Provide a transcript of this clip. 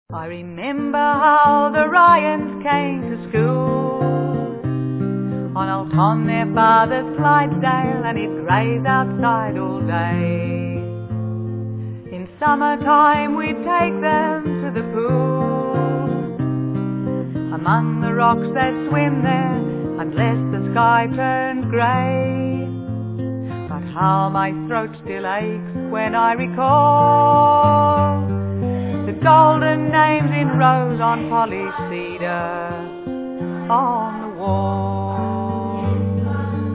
I remember how the Ryans came to school on old Tom, their father's Clydesdale, and he'd graze outside all day. In summertime we'd take them to the pool. Among the rocks they'd swim there unless the sky turned grey. But how my throat still aches when I recall the golden names in rows on polished cedar.